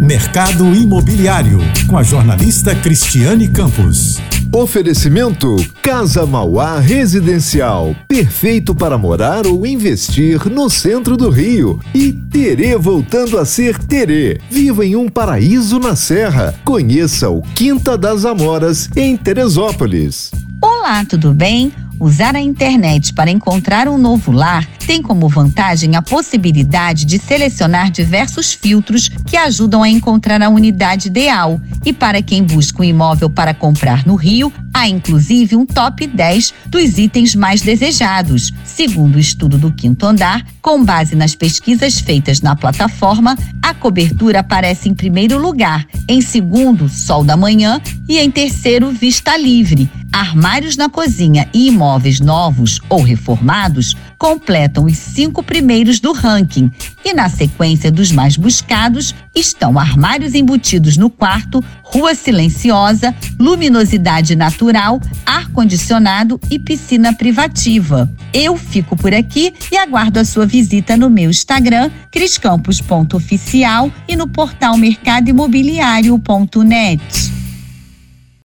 Mercado Imobiliário, com a jornalista Cristiane Campos. Oferecimento Casa Mauá Residencial, perfeito para morar ou investir no centro do Rio. E Terê voltando a ser Terê. Viva em um paraíso na Serra. Conheça o Quinta das Amoras em Teresópolis. Olá, tudo bem? Usar a internet para encontrar um novo lar tem como vantagem a possibilidade de selecionar diversos filtros que ajudam a encontrar a unidade ideal. E para quem busca um imóvel para comprar no Rio, há inclusive um top 10 dos itens mais desejados. Segundo o estudo do Quinto Andar, com base nas pesquisas feitas na plataforma, a cobertura aparece em primeiro lugar, em segundo, sol da manhã e em terceiro, vista livre. Armários na cozinha e imóveis novos ou reformados completam os 5 primeiros do ranking. E na sequência dos mais buscados estão armários embutidos no quarto, rua silenciosa, luminosidade natural, ar-condicionado e piscina privativa. Eu fico por aqui e aguardo a sua visita no meu Instagram, criscampos.oficial, e no portal mercadoimobiliario.net.